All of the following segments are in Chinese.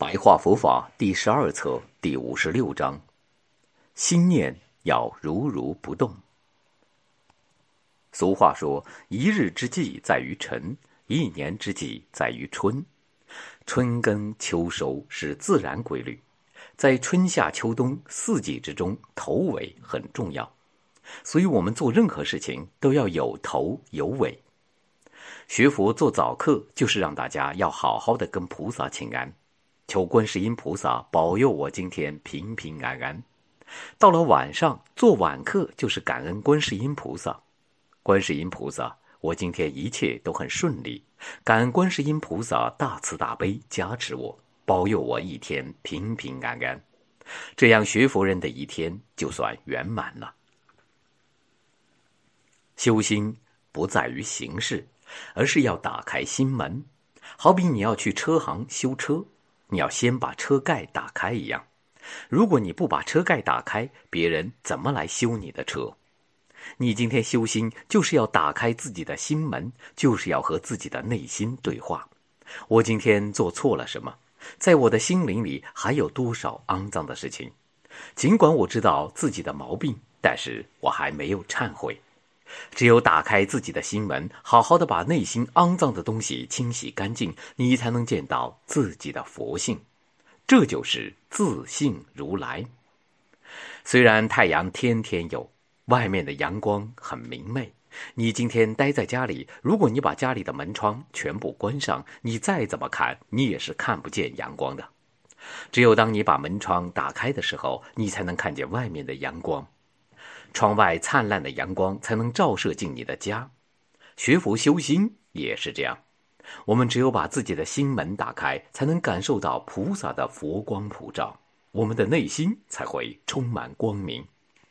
白话佛法第12册第56章，心念要如如不动。俗话说，一日之计在于晨，一年之计在于春。春耕秋收是自然规律，在春夏秋冬四季之中，头尾很重要。所以我们做任何事情都要有头有尾。学佛做早课就是让大家要好好的跟菩萨请安，求观世音菩萨保佑我今天平平安安。到了晚上做晚课就是感恩观世音菩萨，观世音菩萨，我今天一切都很顺利，感恩观世音菩萨大慈大悲加持我，保佑我一天平平安安。这样学佛人的一天就算圆满了。修心不在于形式，而是要打开心门。好比你要去车行修车，你要先把车盖打开一样。如果你不把车盖打开，别人怎么来修你的车？你今天修心就是要打开自己的心门，就是要和自己的内心对话。我今天做错了什么？在我的心灵里还有多少肮脏的事情？尽管我知道自己的毛病，但是我还没有忏悔。只有打开自己的心门，好好的把内心肮脏的东西清洗干净，你才能见到自己的佛性。这就是自性如来。虽然太阳天天有，外面的阳光很明媚，你今天待在家里，如果你把家里的门窗全部关上，你再怎么看，你也是看不见阳光的。只有当你把门窗打开的时候，你才能看见外面的阳光。窗外灿烂的阳光才能照射进你的家。学佛修心也是这样，我们只有把自己的心门打开，才能感受到菩萨的佛光普照，我们的内心才会充满光明。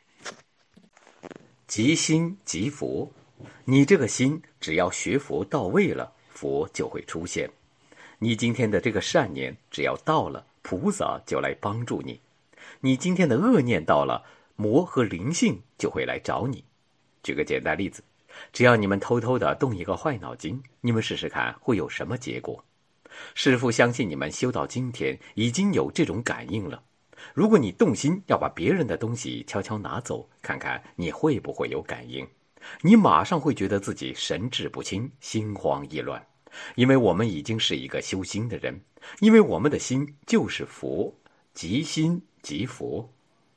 即心即佛，你这个心只要学佛到位了，佛就会出现。你今天的这个善念只要到了，菩萨就来帮助你。你今天的恶念到了，魔和灵性就会来找你。举个简单例子，只要你们偷偷的动一个坏脑筋，你们试试看会有什么结果。师父相信你们修到今天已经有这种感应了。如果你动心要把别人的东西悄悄拿走，看看你会不会有感应。你马上会觉得自己神志不清，心慌意乱。因为我们已经是一个修心的人，因为我们的心就是佛，即心即佛。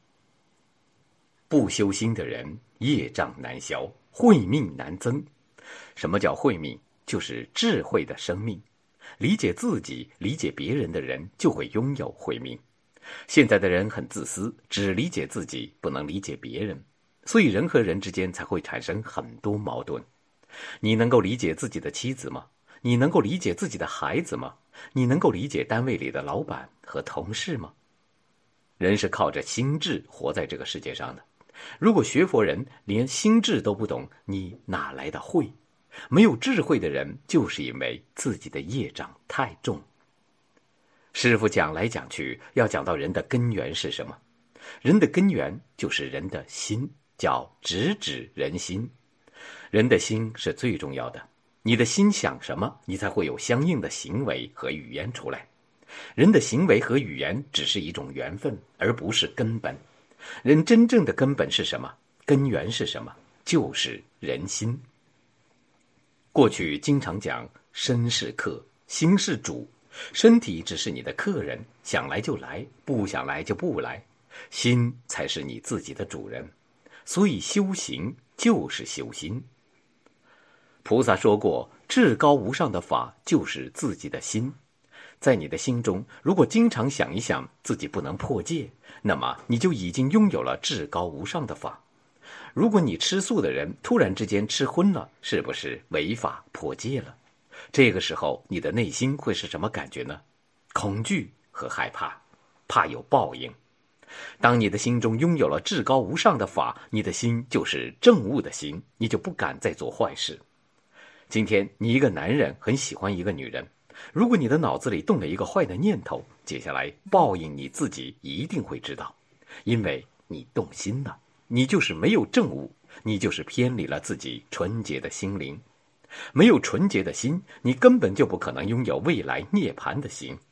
不修心的人，业障难消，慧命难增。什么叫慧命？就是智慧的生命。理解自己、理解别人的人，就会拥有慧命。现在的人很自私，只理解自己，不能理解别人，所以人和人之间才会产生很多矛盾。你能够理解自己的妻子吗？你能够理解自己的孩子吗？你能够理解单位里的老板和同事吗？人是靠着心智活在这个世界上的。如果学佛人连心智都不懂，你哪来的慧？没有智慧的人，就是因为自己的业障太重。师父讲来讲去，要讲到人的根源是什么？人的根源就是人的心，叫直指人心。人的心是最重要的，你的心想什么，你才会有相应的行为和语言出来。人的行为和语言只是一种缘分，而不是根本。人真正的根本是什么？根源是什么？就是人心。过去经常讲身是客，心是主，身体只是你的客人，想来就来，不想来就不来，心才是你自己的主人。所以修行就是修心。菩萨说过，至高无上的法就是自己的心。在你的心中，如果经常想一想自己不能破戒，那么你就已经拥有了至高无上的法。如果你吃素的人突然之间吃荤了，是不是违法破戒了？这个时候你的内心会是什么感觉呢？恐惧和害怕，怕有报应。当你的心中拥有了至高无上的法，你的心就是正悟的心，你就不敢再做坏事。今天你一个男人很喜欢一个女人，如果你的脑子里动了一个坏的念头，接下来报应你自己一定会知道，因为你动心了，你就是没有正悟，你就是偏离了自己纯洁的心灵。没有纯洁的心，你根本就不可能拥有未来涅槃的心。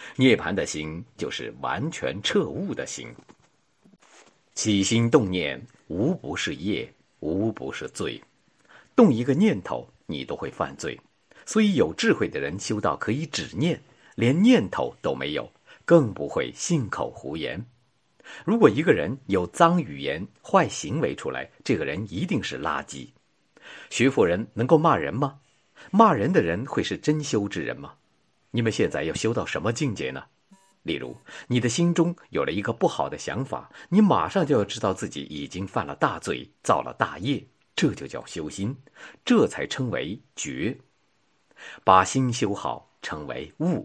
涅槃的心就是完全彻悟的心。起心动念，无不是业，无不是罪。动一个念头，你都会犯罪。所以有智慧的人修到可以止念，连念头都没有，更不会信口胡言。如果一个人有脏语言、坏行为出来，这个人一定是垃圾。学佛人能够骂人吗？骂人的人会是真修之人吗？你们现在要修到什么境界呢？例如，你的心中有了一个不好的想法，你马上就要知道自己已经犯了大罪，造了大业，这就叫修心，这才称为觉。把心修好，称为悟。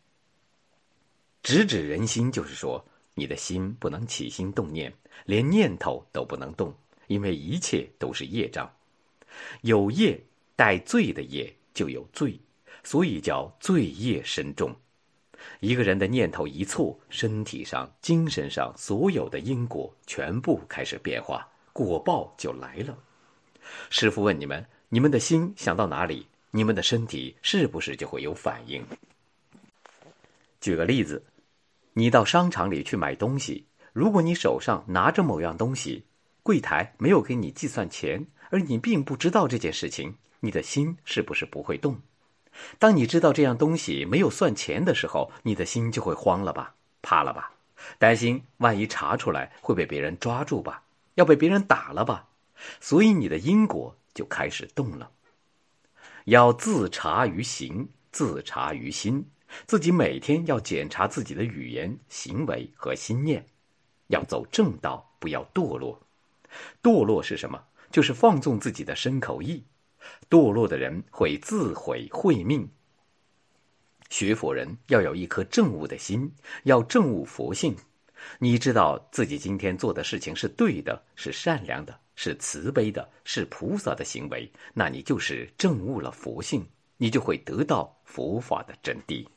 直指人心，就是说你的心不能起心动念，连念头都不能动，因为一切都是业障。有业带罪的业就有罪，所以叫罪业深重。一个人的念头一错，身体上、精神上所有的因果全部开始变化，果报就来了。师父问你们，你们的心想到哪里，你们的身体是不是就会有反应？举个例子，你到商场里去买东西，如果你手上拿着某样东西，柜台没有给你计算钱，而你并不知道这件事情，你的心是不是不会动？当你知道这样东西没有算钱的时候，你的心就会慌了吧，怕了吧，担心万一查出来会被别人抓住吧，要被别人打了吧，所以你的因果就开始动了。要自察于行，自察于心，自己每天要检查自己的语言、行为和心念，要走正道，不要堕落。堕落是什么？就是放纵自己的身口意。堕落的人会自毁慧命。学佛人要有一颗正悟的心，要正悟佛性。你知道自己今天做的事情是对的，是善良的，是慈悲的，是菩萨的行为，那你就是正悟了佛性，你就会得到佛法的真谛。